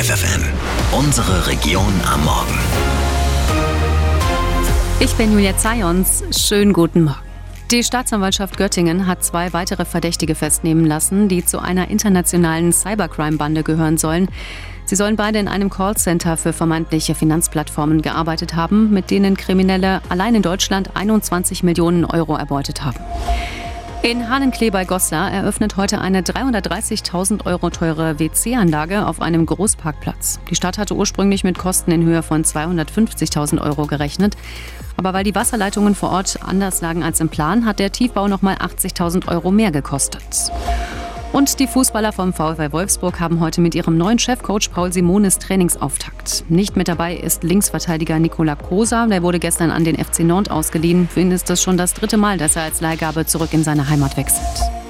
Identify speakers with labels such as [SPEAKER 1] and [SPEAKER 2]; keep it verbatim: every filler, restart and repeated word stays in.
[SPEAKER 1] Detektor F M. Unsere Region am Morgen.
[SPEAKER 2] Ich bin Julia Zayons. Schönen guten Morgen. Die Staatsanwaltschaft Göttingen hat zwei weitere Verdächtige festnehmen lassen, die zu einer internationalen Cybercrime-Bande gehören sollen. Sie sollen beide in einem Callcenter für vermeintliche Finanzplattformen gearbeitet haben, mit denen Kriminelle allein in Deutschland einundzwanzig Millionen Euro erbeutet haben. In Hahnenklee bei Goslar eröffnet heute eine dreihundertdreißigtausend Euro teure W C-Anlage auf einem Großparkplatz. Die Stadt hatte ursprünglich mit Kosten in Höhe von zweihundertfünfzigtausend Euro gerechnet. Aber weil die Wasserleitungen vor Ort anders lagen als im Plan, hat der Tiefbau nochmal achtzigtausend Euro mehr gekostet. Und die Fußballer vom VfL Wolfsburg haben heute mit ihrem neuen Chefcoach Paul Simonis Trainingsauftakt. Nicht mit dabei ist Linksverteidiger Nikola Kosa. Der wurde gestern an den F C Nantes ausgeliehen. Für ihn ist das schon das dritte Mal, dass er als Leihgabe zurück in seine Heimat wechselt.